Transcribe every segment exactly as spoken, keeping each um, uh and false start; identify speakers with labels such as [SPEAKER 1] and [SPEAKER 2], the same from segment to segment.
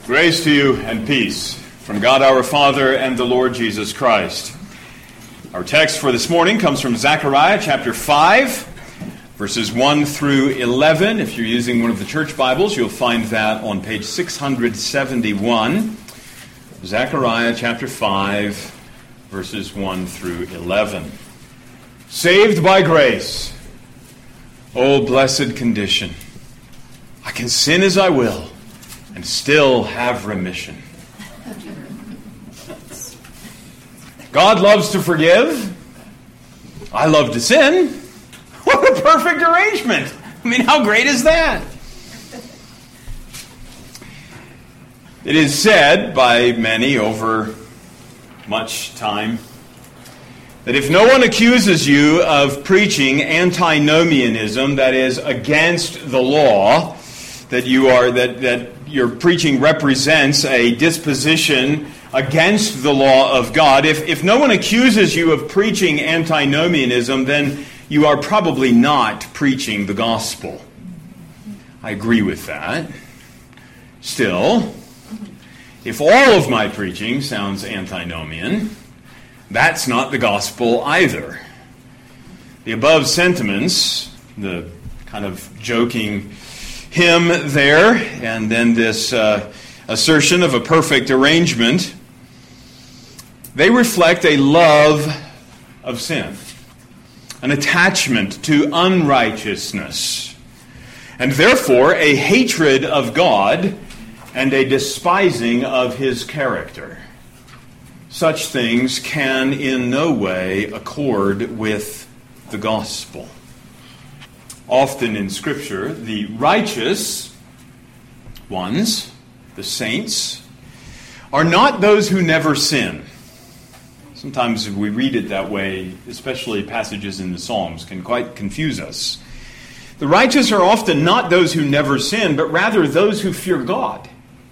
[SPEAKER 1] Grace to you and peace from God our Father and the Lord Jesus Christ. Our text for this morning comes from Zechariah chapter five, verses one through eleven. If you're using one of the church Bibles, you'll find that on page six hundred seventy-one. Zechariah chapter five, verses one through eleven. Saved by grace, O blessed condition. I can sin as I will and still have remission. God loves to forgive. I love to sin. What a perfect arrangement. I mean, how great is that? It is said by many over much time that if no one accuses you of preaching antinomianism, that is, against the law, that you are that, that your preaching represents a disposition against the law of God, if, if no one accuses you of preaching antinomianism, then you are probably not preaching the gospel. I agree with that. Still, if all of my preaching sounds antinomian, that's not the gospel either. The above sentiments, the kind of joking hymn there, and then this uh, assertion of a perfect arrangement, they reflect a love of sin, an attachment to unrighteousness, and therefore a hatred of God and a despising of His character. Such things can in no way accord with the gospel. Often in Scripture, the righteous ones, the saints, are not those who never sin. Sometimes we read it that way, especially passages in the Psalms, can quite confuse us. The righteous are often not those who never sin, but rather those who fear God.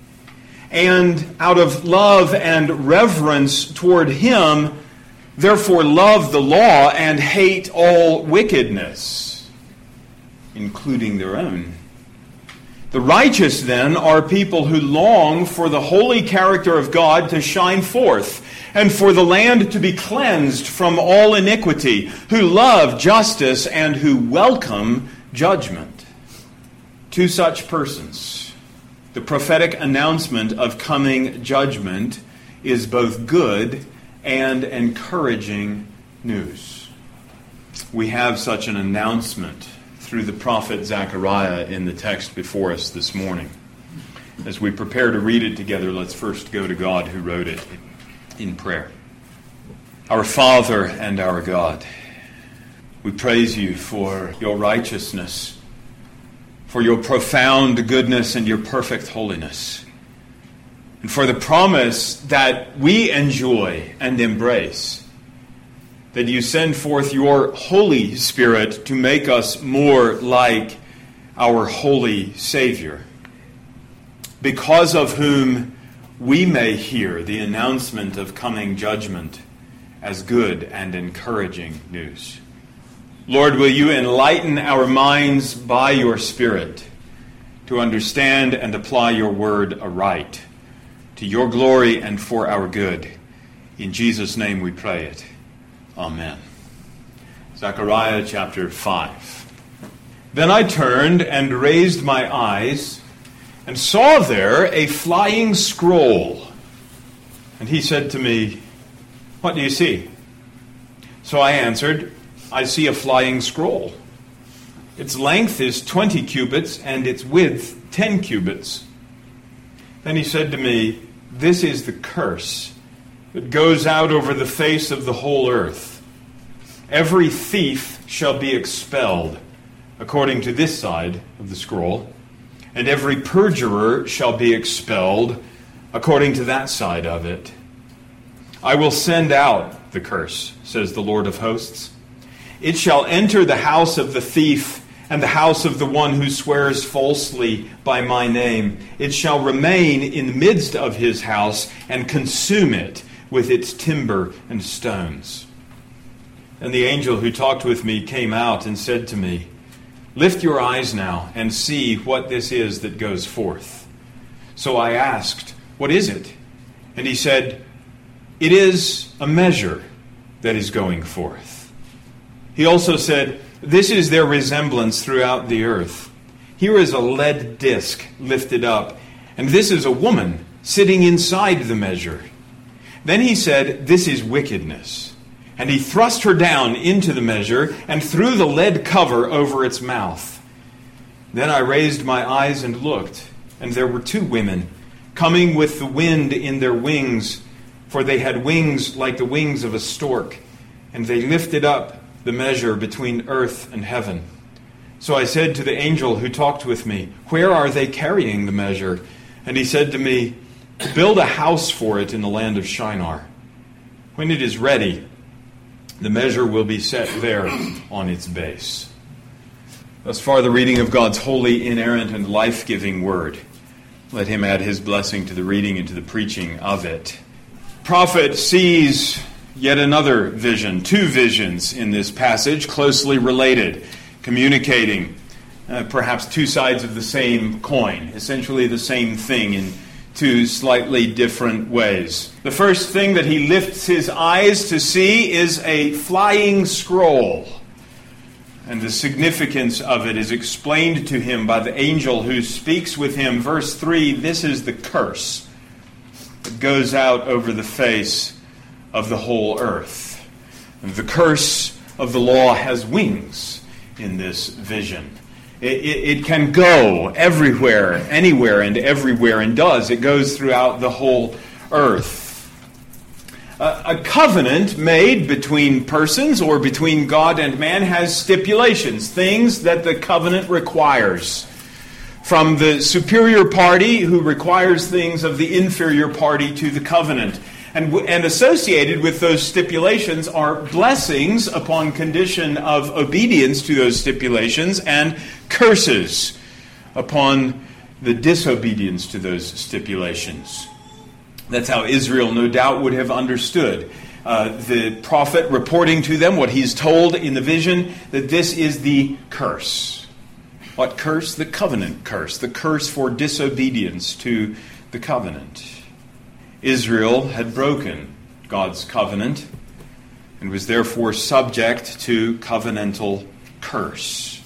[SPEAKER 1] And out of love and reverence toward Him, therefore love the law and hate all wickedness, including their own. The righteous, then, are people who long for the holy character of God to shine forth, and for the land to be cleansed from all iniquity, who love justice and who welcome judgment. To such persons, the prophetic announcement of coming judgment is both good and encouraging news. We have such an announcement through the prophet Zechariah in the text before us this morning. As we prepare to read it together, let's first go to God who wrote it in prayer. Our Father and our God, we praise you for your righteousness, for your profound goodness and your perfect holiness, and for the promise that we enjoy and embrace, that you send forth your Holy Spirit to make us more like our holy Savior, because of whom we may hear the announcement of coming judgment as good and encouraging news. Lord, will you enlighten our minds by your Spirit to understand and apply your word aright, to your glory and for our good. In Jesus' name we pray it. Amen. Zechariah chapter five. Then I turned and raised my eyes and saw there a flying scroll. And he said to me, "What do you see?" So I answered, "I see a flying scroll. Its length is twenty cubits and its width ten cubits." Then he said to me, "This is the curse that goes out over the face of the whole earth. Every thief shall be expelled, according to this side of the scroll, and every perjurer shall be expelled, according to that side of it. I will send out the curse, says the Lord of hosts. It shall enter the house of the thief and the house of the one who swears falsely by my name. It shall remain in the midst of his house and consume it with its timber and stones." And the angel who talked with me came out and said to me, "Lift your eyes now and see what this is that goes forth." So I asked, "What is it?" And he said, "It is a measure that is going forth." He also said, "This is their resemblance throughout the earth. Here is a lead disc lifted up, and this is a woman sitting inside the measure." Then he said, "This is wickedness." And he thrust her down into the measure and threw the lead cover over its mouth. Then I raised my eyes and looked, and there were two women coming with the wind in their wings, for they had wings like the wings of a stork, and they lifted up the measure between earth and heaven. So I said to the angel who talked with me, "Where are they carrying the measure?" And he said to me, "Build a house for it in the land of Shinar. When it is ready, the measure will be set there on its base." Thus far the reading of God's holy, inerrant, and life-giving word. Let him add his blessing to the reading and to the preaching of it. Prophet sees yet another vision, two visions in this passage, closely related, communicating uh, perhaps two sides of the same coin, essentially the same thing in two slightly different ways. The first thing that he lifts his eyes to see is a flying scroll. And the significance of it is explained to him by the angel who speaks with him. Verse three, this is the curse that goes out over the face of the whole earth. And the curse of the law has wings in this vision. It, it, it can go everywhere, anywhere, and everywhere, and does. It goes throughout the whole earth. A covenant made between persons or between God and man has stipulations, things that the covenant requires. From the superior party who requires things of the inferior party to the covenant. And, and associated with those stipulations are blessings upon condition of obedience to those stipulations and curses upon the disobedience to those stipulations. That's how Israel no doubt would have understood. Uh, the prophet reporting to them what he's told in the vision, that this is the curse. What curse? The covenant curse. The curse for disobedience to the covenant. Israel had broken God's covenant and was therefore subject to covenantal curse.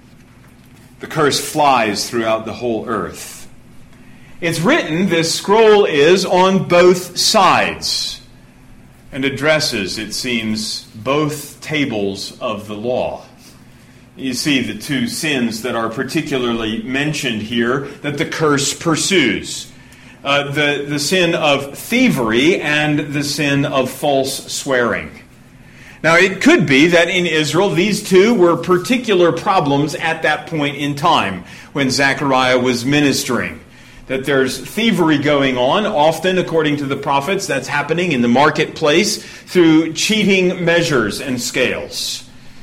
[SPEAKER 1] The curse flies throughout the whole earth. It's written, this scroll is on both sides and addresses, it seems, both tables of the law. You see the two sins that are particularly mentioned here that the curse pursues. Uh, the, the sin of thievery and the sin of false swearing. Now, it could be that in Israel, these two were particular problems at that point in time when Zechariah was ministering. That there's thievery going on, often, according to the prophets, that's happening in the marketplace through cheating measures and scales.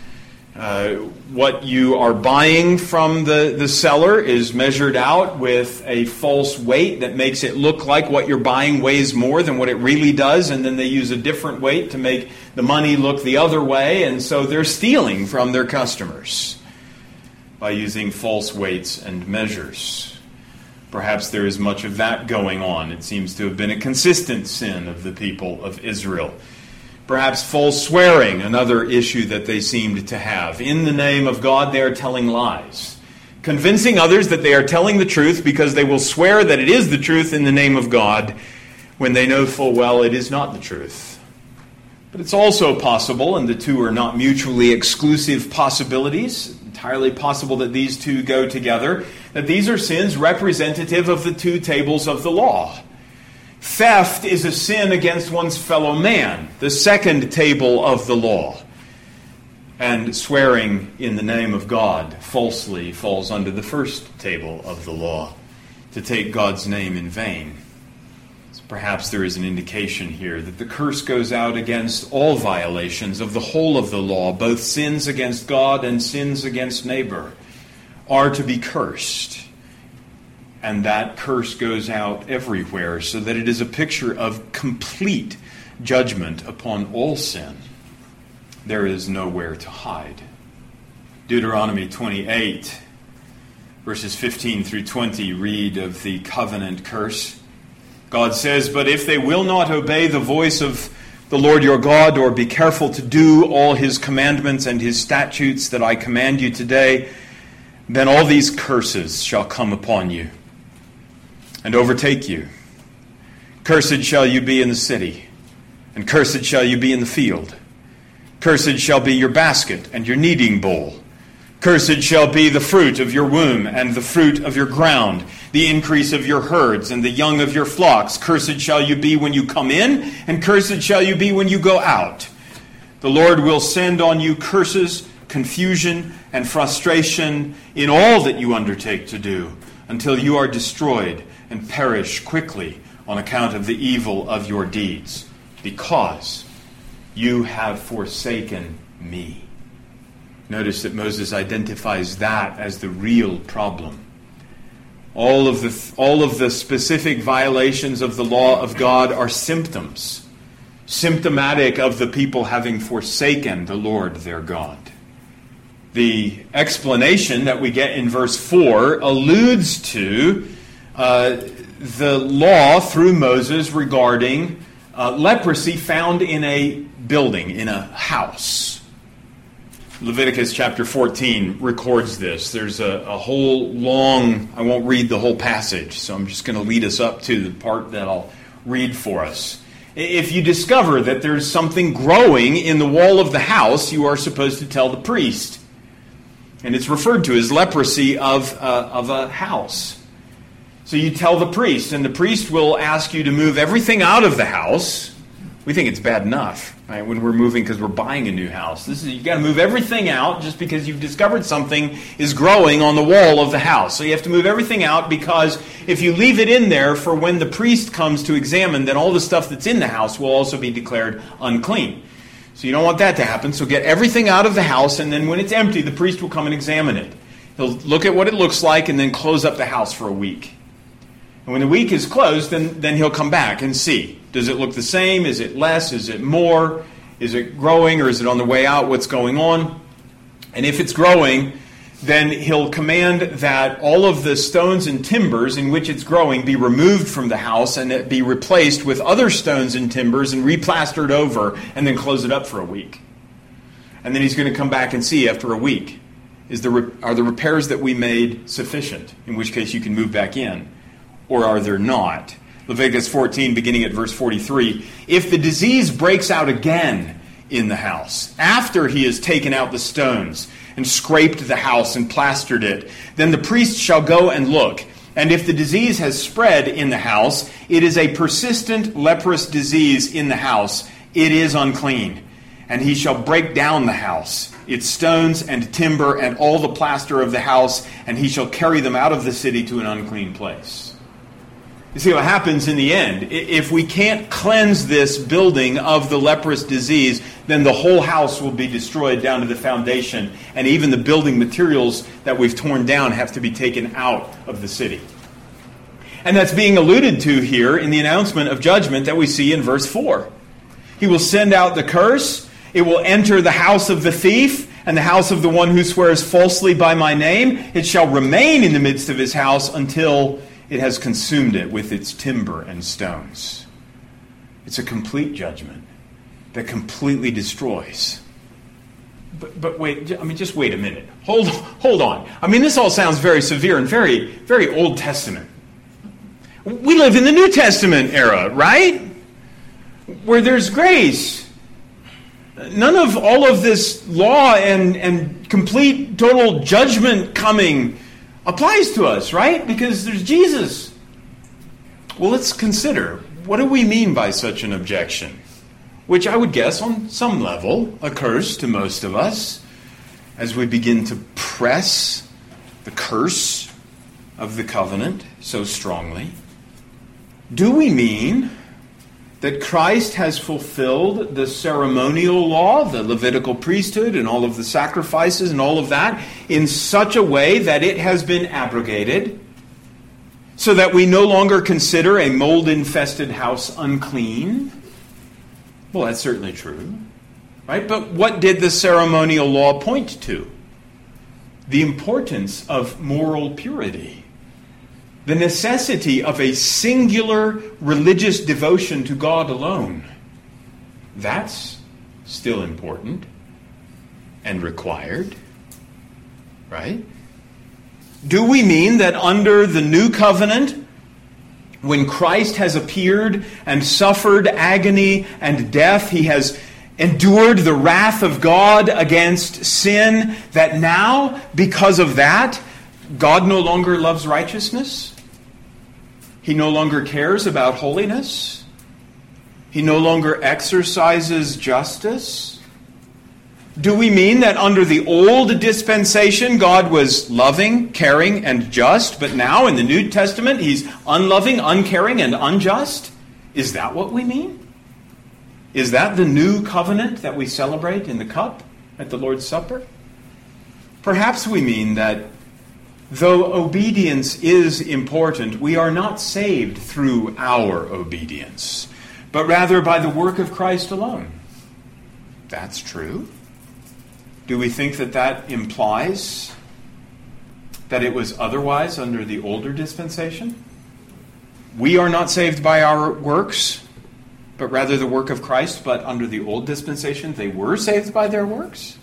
[SPEAKER 1] Uh, what you are buying from the, the seller is measured out with a false weight that makes it look like what you're buying weighs more than what it really does, and then they use a different weight to make the money look the other way, and so they're stealing from their customers by using false weights and measures. Perhaps there is much of that going on. It seems to have been a consistent sin of the people of Israel. Perhaps false swearing, another issue that they seemed to have. In the name of God, they are telling lies, convincing others that they are telling the truth because they will swear that it is the truth in the name of God when they know full well it is not the truth. But it's also possible, and the two are not mutually exclusive possibilities, entirely possible that these two go together, that these are sins representative of the two tables of the law. Theft is a sin against one's fellow man, the second table of the law. And swearing in the name of God falsely falls under the first table of the law, to take God's name in vain. So perhaps there is an indication here that the curse goes out against all violations of the whole of the law, both sins against God and sins against neighbor are to be cursed. And that curse goes out everywhere, so that it is a picture of complete judgment upon all sin. There is nowhere to hide. Deuteronomy twenty-eight, Verses fifteen through twenty read of the covenant curse. God says, "But if they will not obey the voice of the Lord your God, or be careful to do all his commandments and his statutes that I command you today, then all these curses shall come upon you and overtake you. Cursed shall you be in the city, and cursed shall you be in the field. Cursed shall be your basket and your kneading bowl. Cursed shall be the fruit of your womb and the fruit of your ground, the increase of your herds and the young of your flocks. Cursed shall you be when you come in, and cursed shall you be when you go out. The Lord will send on you curses, confusion, and frustration in all that you undertake to do, until you are destroyed and perish quickly on account of the evil of your deeds, because you have forsaken me." Notice that Moses identifies that as the real problem. All of the all of the specific violations of the law of God are symptoms, symptomatic of the people having forsaken the Lord their God. The explanation that we get in verse four alludes to uh, the law through Moses regarding uh, leprosy found in a building, in a house. Leviticus chapter fourteen records this. There's a, a whole long, I won't read the whole passage, so I'm just going to lead us up to the part that I'll read for us. If you discover that there's something growing in the wall of the house, you are supposed to tell the priest. And it's referred to as leprosy of, uh, of a house. So you tell the priest, and the priest will ask you to move everything out of the house. We think it's bad enough, right, when we're moving because we're buying a new house. This is you got to move everything out just because you've discovered something is growing on the wall of the house. So you have to move everything out, because if you leave it in there for when the priest comes to examine, then all the stuff that's in the house will also be declared unclean. So you don't want that to happen. So get everything out of the house, and then when it's empty, the priest will come and examine it. He'll look at what it looks like and then close up the house for a week. And when the week is closed, then, then he'll come back and see. Does it look the same? Is it less? Is it more? Is it growing, or is it on the way out? What's going on? And if it's growing, then he'll command that all of the stones and timbers in which it's growing be removed from the house, and it be replaced with other stones and timbers and replastered over, and then close it up for a week. And then he's going to come back and see after a week. Is the are the repairs that we made sufficient? In which case you can move back in. Or are there not? Leviticus fourteen, beginning at verse forty-three. If the disease breaks out again in the house, after he has taken out the stones and scraped the house and plastered it, then the priest shall go and look. And if the disease has spread in the house, it is a persistent leprous disease in the house. It is unclean. And he shall break down the house, its stones and timber and all the plaster of the house, and he shall carry them out of the city to an unclean place. You see what happens in the end. If we can't cleanse this building of the leprous disease, then the whole house will be destroyed down to the foundation, and even the building materials that we've torn down have to be taken out of the city. And that's being alluded to here in the announcement of judgment that we see in verse four. He will send out the curse. It will enter the house of the thief and the house of the one who swears falsely by my name. It shall remain in the midst of his house until it has consumed it with its timber and stones. It's a complete judgment that completely destroys. But, but wait, I mean, just wait a minute. Hold, hold on. I mean, this all sounds very severe and very, very Old Testament. We live in the New Testament era, right? Where there's grace. None of all of this law and, and complete, total judgment coming applies to us, right? Because there's Jesus. Well, let's consider, what do we mean by such an objection? Which I would guess on some level occurs to most of us as we begin to press the curse of the covenant so strongly. Do we mean that Christ has fulfilled the ceremonial law, the Levitical priesthood, and all of the sacrifices and all of that in such a way that it has been abrogated, so that we no longer consider a mold-infested house unclean? Well, that's certainly true, right? But what did the ceremonial law point to? the importance of moral purity, the necessity of a singular religious devotion to God alone. That's still important and required, right? Do we mean that under the new covenant, when Christ has appeared and suffered agony and death, he has endured the wrath of God against sin, that now, because of that, God no longer loves righteousness? He no longer cares about holiness? He no longer exercises justice? Do we mean that under the old dispensation, God was loving, caring, and just, but now in the New Testament, he's unloving, uncaring, and unjust? Is that what we mean? Is that the new covenant that we celebrate in the cup at the Lord's Supper? Perhaps we mean that though obedience is important, we are not saved through our obedience, but rather by the work of Christ alone. That's true. Do we think that that implies that it was otherwise under the older dispensation? We are not saved by our works, but rather the work of Christ. But under the old dispensation, they were saved by their works?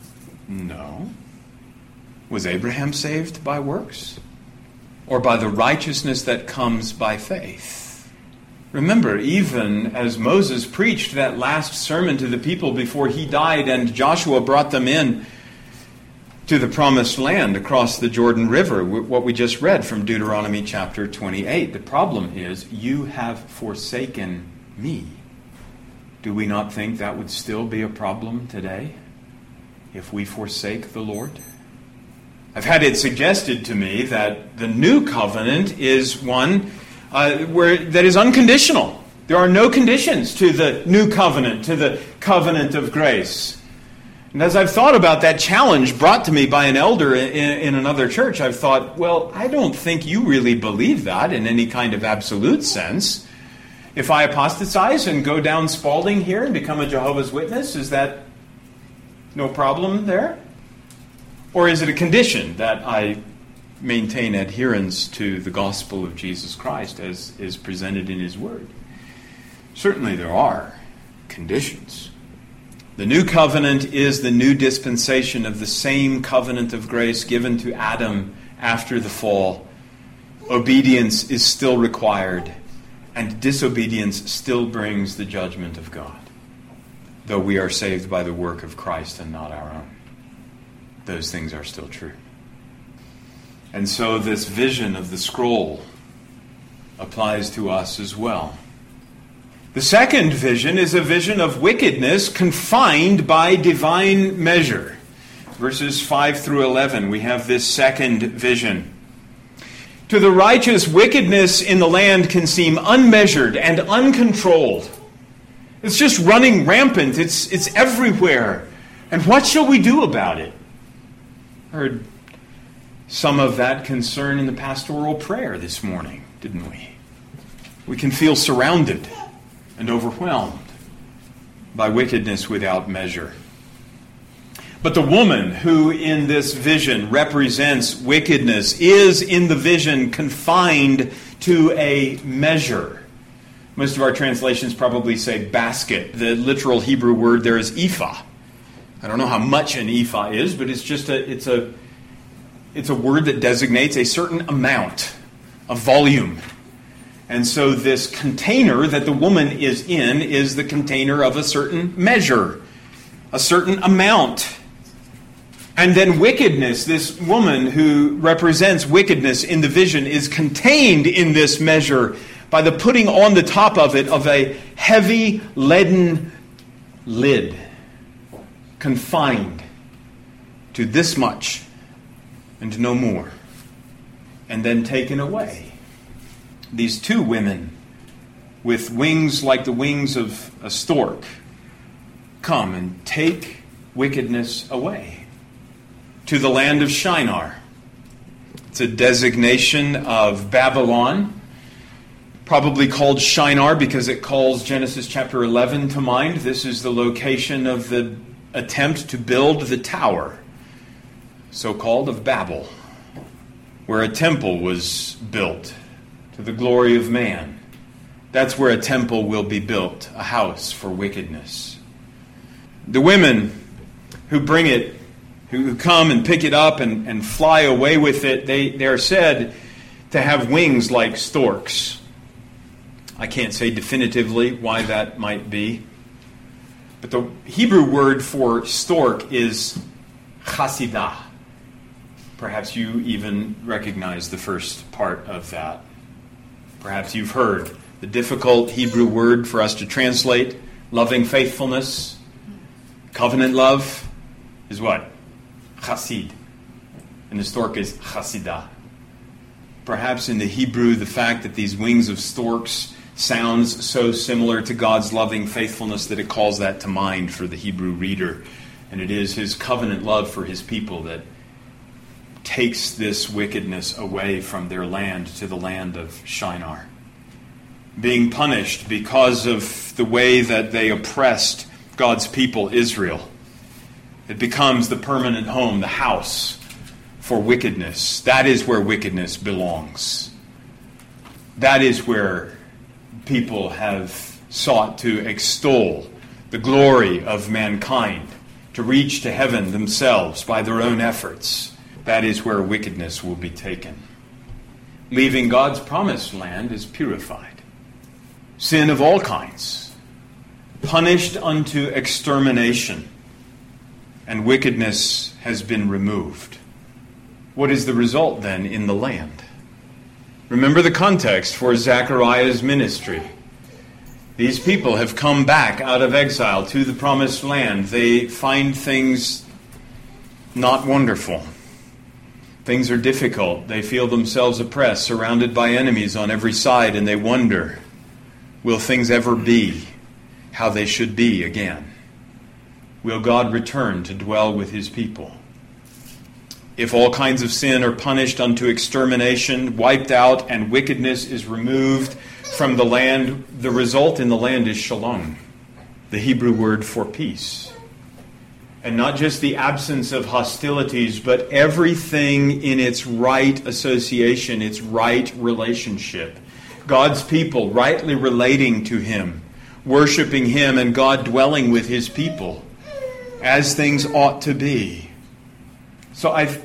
[SPEAKER 1] No. Was Abraham saved by works? Or by the righteousness that comes by faith? Remember, even as Moses preached that last sermon to the people before he died and Joshua brought them in to the promised land across the Jordan River, what we just read from Deuteronomy chapter twenty-eight. The problem is, you have forsaken me. Do we not think that would still be a problem today if we forsake the Lord? I've had it suggested to me that the new covenant is one uh, where that is unconditional. There are no conditions to the new covenant, to the covenant of grace. And as I've thought about that challenge brought to me by an elder in, in another church, I've thought, well, I don't think you really believe that in any kind of absolute sense. If I apostatize and go down Spalding here and become a Jehovah's Witness, is that no problem there? Or is it a condition that I maintain adherence to the gospel of Jesus Christ as is presented in his word? Certainly there are conditions. The new covenant is the new dispensation of the same covenant of grace given to Adam after the fall. Obedience is still required, and disobedience still brings the judgment of God, though we are saved by the work of Christ and not our own. Those things are still true. And so this vision of the scroll applies to us as well. The second vision is a vision of wickedness confined by divine measure. Verses five through eleven, we have this second vision. To the righteous, wickedness in the land can seem unmeasured and uncontrolled. It's just running rampant. It's, it's everywhere. And what shall we do about it? I heard some of that concern in the pastoral prayer this morning, didn't we? We can feel surrounded and overwhelmed by wickedness without measure. But the woman who in this vision represents wickedness is in the vision confined to a measure. Most of our translations probably say basket. The literal Hebrew word there is ephah. I don't know how much an ephah is, but it's just a it's a it's a word that designates a certain amount, a volume. And so this container that the woman is in is the container of a certain measure, a certain amount. And then wickedness, this woman who represents wickedness in the vision, is contained in this measure by the putting on the top of it of a heavy leaden lid, confined to this much and no more, and then taken away. These two women with wings like the wings of a stork come and take wickedness away to the land of Shinar. It's a designation of Babylon, probably called Shinar because it calls Genesis chapter eleven to mind. This is the location of the attempt to build the tower so-called of Babel, where a temple was built to the glory of man. That's where a temple will be built, a house for wickedness. The women who bring it, who come and pick it up and, and fly away with it, they, they are said to have wings like storks. I can't say definitively why that might be. But the Hebrew word for stork is chasidah. Perhaps you even recognize the first part of that. Perhaps you've heard the difficult Hebrew word for us to translate loving faithfulness, covenant love, is what? Chasid. And the stork is chasidah. Perhaps in the Hebrew, the fact that these wings of storks sounds so similar to God's loving faithfulness that it calls that to mind for the Hebrew reader. And it is his covenant love for his people that takes this wickedness away from their land to the land of Shinar. Being punished because of the way that they oppressed God's people, Israel. It becomes the permanent home, the house for wickedness. That is where wickedness belongs. That is where people have sought to extol the glory of mankind, to reach to heaven themselves by their own efforts. That is where wickedness will be taken. Leaving God's promised land is purified. Sin of all kinds, punished unto extermination, and wickedness has been removed. What is the result then in the land? Remember the context for Zechariah's ministry. These people have come back out of exile to the promised land. They find things not wonderful. Things are difficult. They feel themselves oppressed, surrounded by enemies on every side, and they wonder, will things ever be how they should be again? Will God return to dwell with his people? If all kinds of sin are punished unto extermination, wiped out, and wickedness is removed from the land, the result in the land is shalom, the Hebrew word for peace. And not just the absence of hostilities, but everything in its right association, its right relationship. God's people rightly relating to him, worshiping him, and God dwelling with his people, as things ought to be. So I've,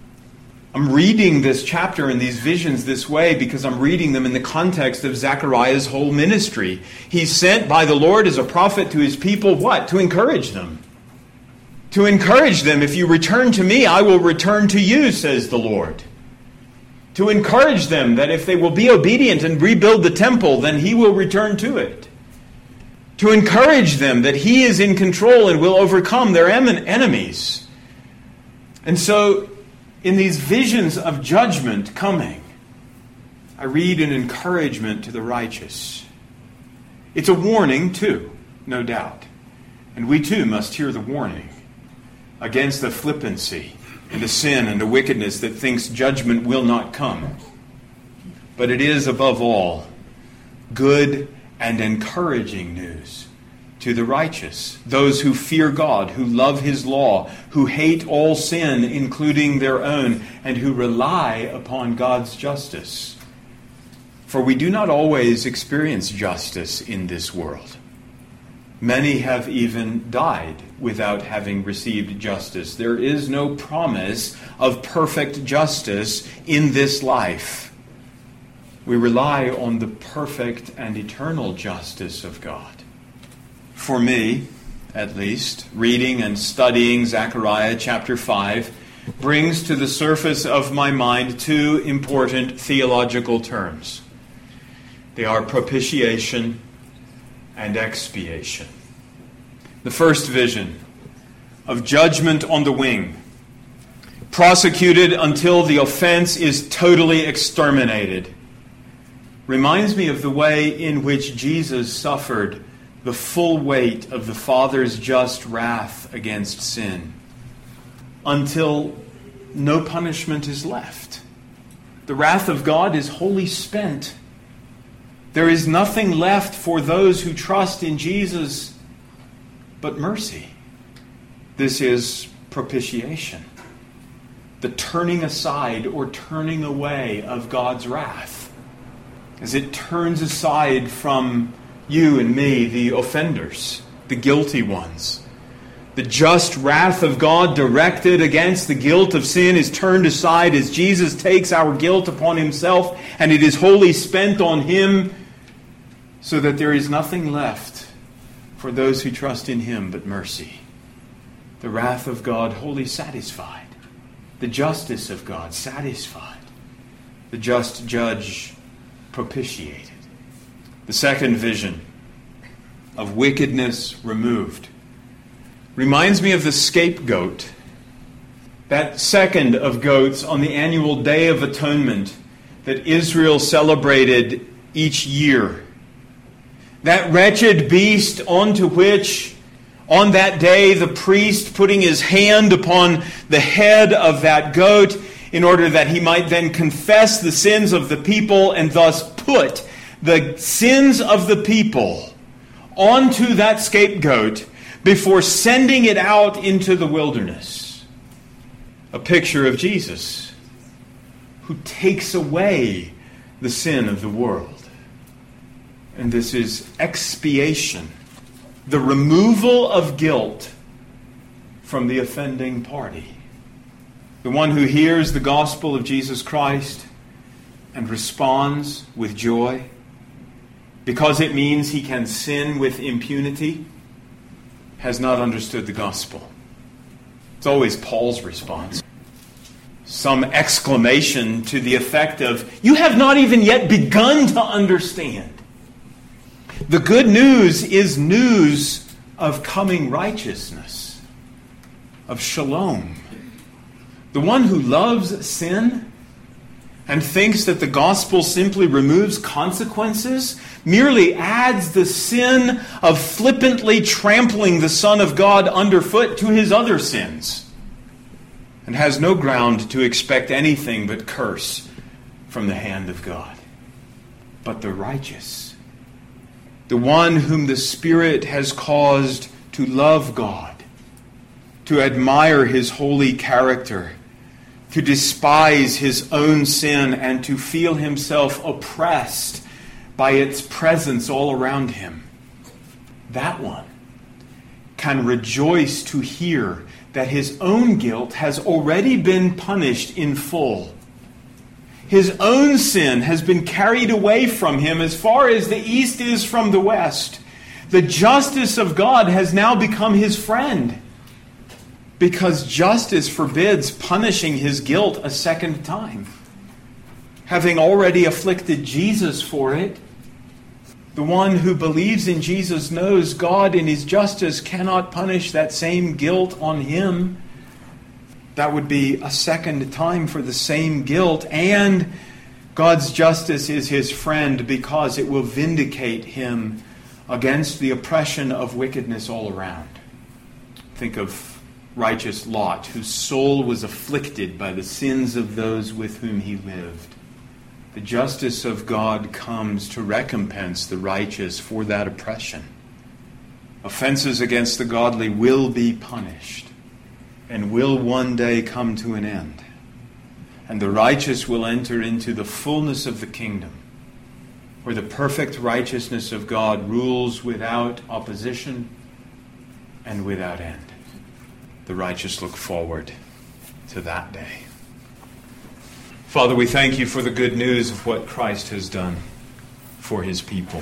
[SPEAKER 1] I'm reading this chapter and these visions this way because I'm reading them in the context of Zechariah's whole ministry. He's sent by the Lord as a prophet to his people, what? To encourage them. To encourage them, if you return to me, I will return to you, says the Lord. To encourage them that if they will be obedient and rebuild the temple, then he will return to it. To encourage them that he is in control and will overcome their enemies. And so, in these visions of judgment coming, I read an encouragement to the righteous. It's a warning, too, no doubt. And we, too, must hear the warning against the flippancy and the sin and the wickedness that thinks judgment will not come. But it is, above all, good and encouraging news to the righteous, those who fear God, who love his law, who hate all sin, including their own, and who rely upon God's justice. For we do not always experience justice in this world. Many have even died without having received justice. There is no promise of perfect justice in this life. We rely on the perfect and eternal justice of God. For me, at least, reading and studying Zechariah chapter five brings to the surface of my mind two important theological terms. They are propitiation and expiation. The first vision of judgment on the wing, prosecuted until the offense is totally exterminated, reminds me of the way in which Jesus suffered the full weight of the Father's just wrath against sin until no punishment is left. The wrath of God is wholly spent. There is nothing left for those who trust in Jesus but mercy. This is propitiation. the turning aside or turning away of God's wrath, as it turns aside from you and me, the offenders, the guilty ones. The just wrath of God directed against the guilt of sin is turned aside as Jesus takes our guilt upon himself, and it is wholly spent on him, so that there is nothing left for those who trust in him but mercy. The wrath of God wholly satisfied. The justice of God satisfied. The just judge propitiated. The second vision of wickedness removed reminds me of the scapegoat, that second of goats on the annual Day of Atonement that Israel celebrated each year. That wretched beast onto which, on that day, the priest putting his hand upon the head of that goat in order that he might then confess the sins of the people and thus put the sins of the people onto that scapegoat before sending it out into the wilderness. A picture of Jesus, who takes away the sin of the world. And this is expiation, the removal of guilt from the offending party. The one who hears the gospel of Jesus Christ and responds with joy because it means he can sin with impunity has not understood the gospel. It's always Paul's response. Some exclamation to the effect of, "You have not even yet begun to understand." The good news is news of coming righteousness, of shalom. The one who loves sin and thinks that the gospel simply removes consequences, merely adds the sin of flippantly trampling the Son of God underfoot to his other sins, and has no ground to expect anything but curse from the hand of God. But the righteous, the one whom the Spirit has caused to love God, to admire his holy character, to despise his own sin, and to feel himself oppressed by its presence all around him. That one can rejoice to hear that his own guilt has already been punished in full. His own sin has been carried away from him as far as the east is from the west. The justice of God has now become his friend, because justice forbids punishing his guilt a second time. Having already afflicted Jesus for it, the one who believes in Jesus knows God in his justice cannot punish that same guilt on him. That would be a second time for the same guilt, and God's justice is his friend because it will vindicate him against the oppression of wickedness all around. Think of righteous Lot, whose soul was afflicted by the sins of those with whom he lived. The justice of God comes to recompense the righteous for that oppression. Offenses against the godly will be punished and will one day come to an end. And the righteous will enter into the fullness of the kingdom, where the perfect righteousness of God rules without opposition and without end. The righteous look forward to that day. Father, we thank you for the good news of what Christ has done for his people.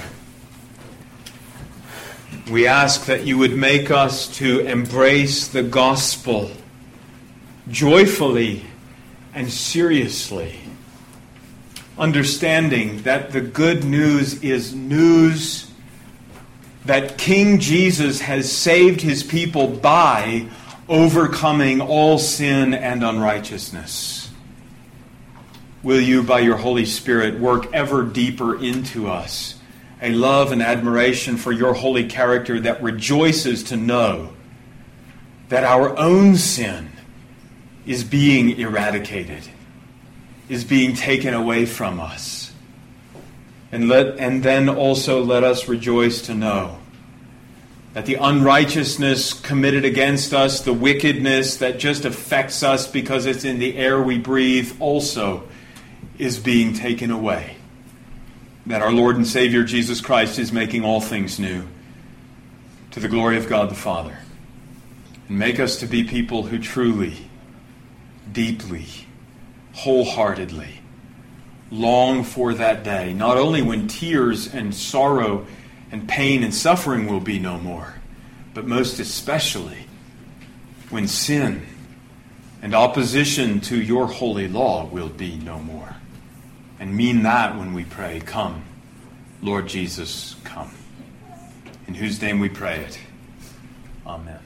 [SPEAKER 1] We ask that you would make us to embrace the gospel joyfully and seriously, understanding that the good news is news that King Jesus has saved his people by overcoming all sin and unrighteousness. Will you, by your Holy Spirit, work ever deeper into us a love and admiration for your holy character that rejoices to know that our own sin is being eradicated, is being taken away from us. And let and then also let us rejoice to know that the unrighteousness committed against us, the wickedness that just affects us because it's in the air we breathe, also is being taken away. That our Lord and Savior Jesus Christ is making all things new to the glory of God the Father. And make us to be people who truly, deeply, wholeheartedly long for that day, not only when tears and sorrow and pain and suffering will be no more, but most especially when sin and opposition to your holy law will be no more. And mean that when we pray, come, Lord Jesus, come. In whose name we pray it. Amen.